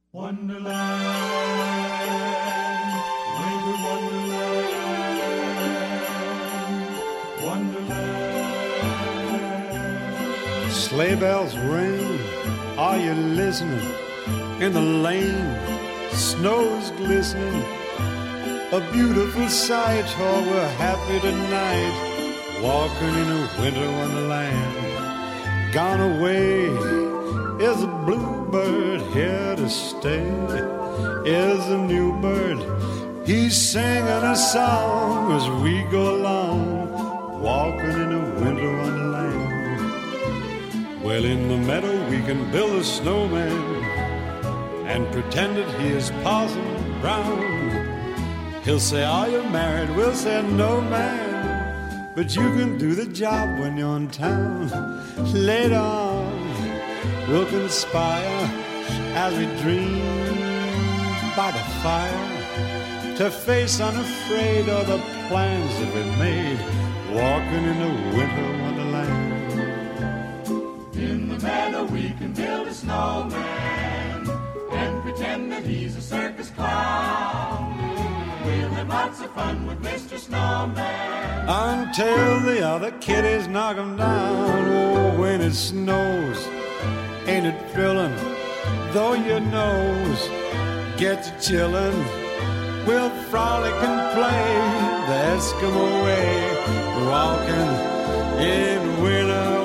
Wonderland, winter wonderland, wonderland. Sleigh bells ring, are you listening? In the lane, snow's glistening. A beautiful sight, oh, we're happy tonight, walking in a winter wonderland. Gone away is a bluebird, here to stay is a new bird. He's singing a song as we go along, walking in a winter wonderland. Well, in the meadow we can build a snowman and pretend that he is Parson Brown. He'll say, are you married? We'll say, no, man, but you can do the job when you're in town. Later on, we'll conspire as we dream by the fire to face unafraid all the plans that we've made, walking in a winter wonderland. In the meadow we can build a snowman and pretend that he's a circus clown. We'll have lots of fun with Mr. Snowman until the other kiddies knock him down. Oh, when it snows, ain't it thrilling? Though your nose gets chillin', we'll frolic and play the Eskimo way, walking in winter